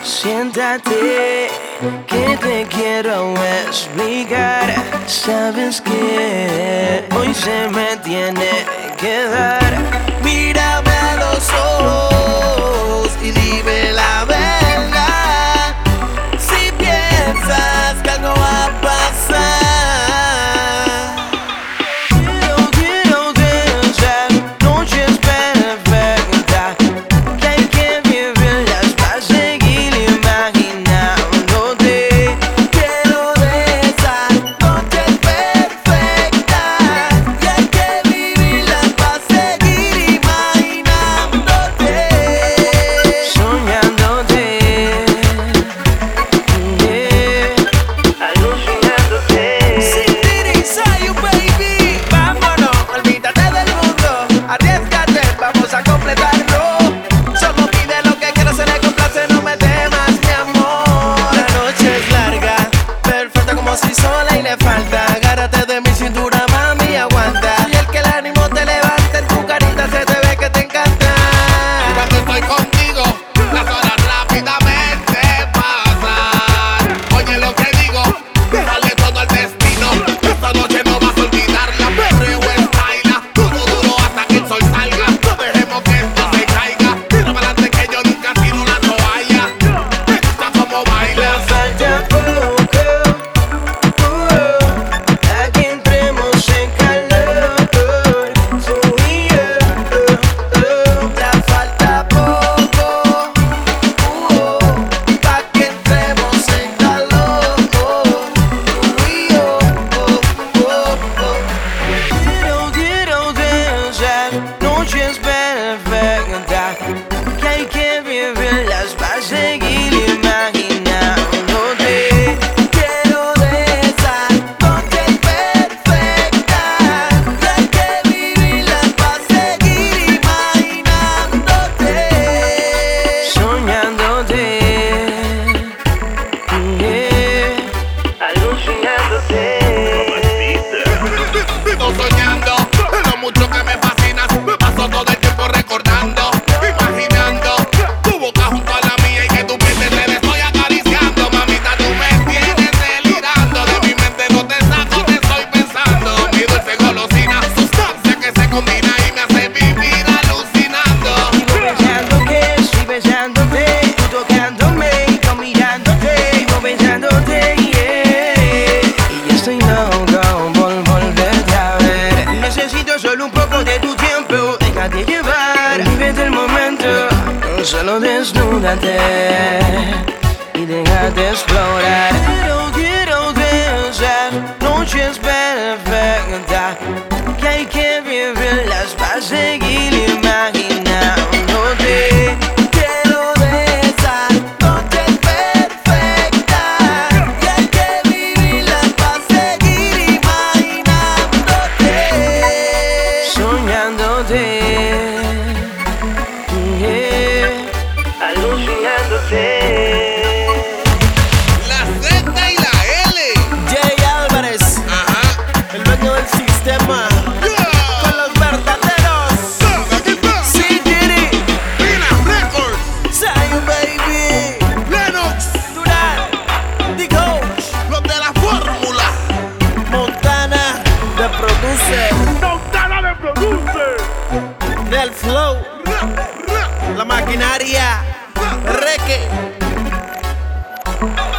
Siéntate, que te quiero explicar. Sabes que hoy se me tiene que dar. Mírame a los ojos y dime la verdad. Si piensas que algo va a pasar. Quiero desear noches perfectas, que hay que vivirlas para seguir imaginándote. Quiero desear noches perfectas, que hay que vivirlas para seguir imaginándote. Soñándote, alucinándote. Sin ti inside you, baby. Vámonos, olvídate del mundo. Arriésgate, vamos a completarlo. Solo pide lo que quieras, se le complace, no me temas, mi amor. La noche es larga, perfecta como si sola y le falta. Agárrate de mi cintura, mami, aguanta. Y el que el ánimo te levanta, en tu carita se te ve que te encanta. Cuando estoy contigo, las horas rápidamente pasan. Oye lo que digo, dale todo al destino. Esta noche no vas a olvidarla. Perreo es baila, duro, duro hasta que el sol salga. No dejemos que esto se caiga. Tira para adelante que yo nunca tiro la toalla. Me gusta cómo bailas. Falta poco, a que entremos en calor, tú y yo. Ya falta poco, pa' que entremos en calor, tú y yo. Quiero desear noches perfectas, que hay que vivirlas para seguir imaginándote. Quiero desear noches perfectas, que hay que vivirlas para seguir imaginándote. Soñándote, alucinándote. Vivo soñando, lo mucho que me fascinas. Me paso todo el tiempo recordando, imaginando tu boca junto a la mía y que tu piel te estoy acariciando. Mamita, tú me tienes delirando. De mi mente no te saco, te estoy pensando. Mi dulce golosina, sustancia que se combina y me hace vivir alucinando. Vivo pensando que estoy besándote, tú tocándome y yo mirándote. Vivo pensándote, yeah. Y ya estoy loco por volverte a ver. Necesito solo un poco de tu tiempo, déjate llevar. Vívete el momento, solo desnúdate y déjate explorar. Quiero desear noches perfectas, que hay que vivirlas para seguir imaginándote. Quiero desear noches perfectas, que hay que vivirlas para seguir imaginándote. Soñándote, alucinándote. La Z y la L. Jay Álvarez, Ajá. el dueño del sistema, con los verdaderos. Aquí está. Sí, Diddy, Pina Records. Zion Baby, Lennox. Durán, The Coach, Los de la fórmula. Montana, The Producer, Montana de produce. Del Flow, la maquinaria, Reque.